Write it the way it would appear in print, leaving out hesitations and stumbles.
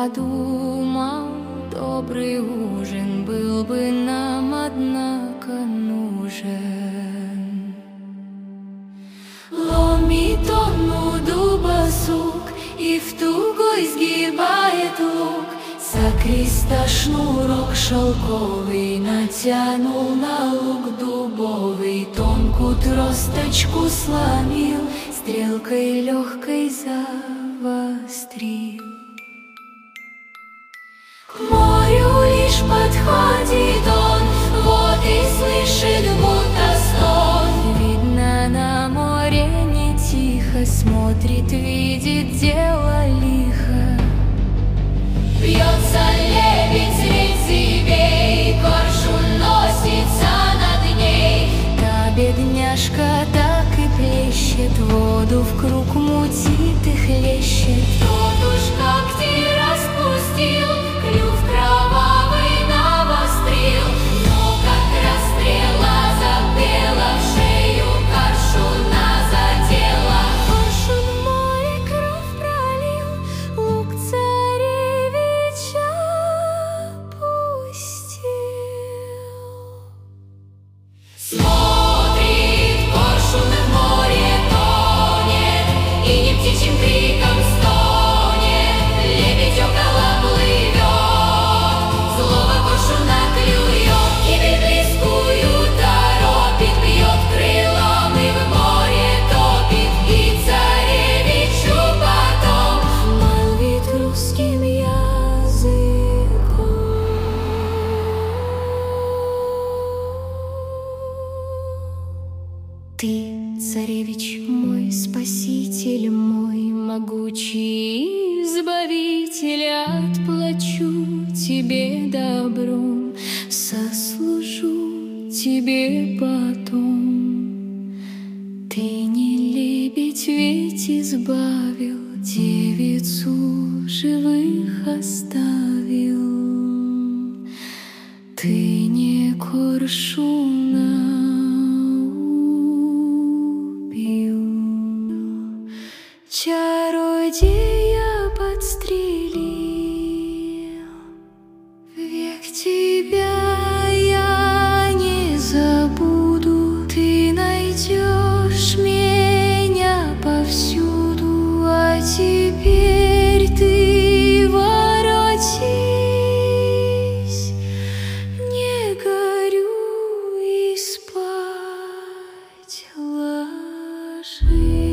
подумал, добрый ужин был бы нам, однако, нужен. Ломит он у дуба сук и в тугой сгибает лук. Сокриста шнурок шелковый натянул на лук дубовый, тонкую тросточку сломил, стрелкой легкой завострил. К морю лишь подходит он, вот и слышит будто стон. Видно, на море не тихо, смотрит, видит дело лихо. Бьется лебедь средь зыбей, коршун носится над ней. Та бедняжка так и плещет, воду в круг мутит и хлещет. Тот уж когти распустил, клюв кровавый навострил, но как расстрела запела, в шею коршуна задела. Коршун в море кровь пролил, лук царевича пустил. Смотрит коршун, в море тонет, и не птичьим криком стонет, лебедь около плывет, злого коршуна клюет, гибель близкую торопит, бьет крылом и в море топит, и царевичу потом молвит русским языком. Ты, царевич мой, спаситель мой, могучий избавитель, отплачу тебе добром, сослужу тебе потом. Ты не лебедь, ведь избавил, девицу живых оставил. Ты не коршуна убил. Чародея подстрелил, век тебя я не забуду. Ты найдешь меня повсюду, а теперь ты воротись, не горюй и спать ложись.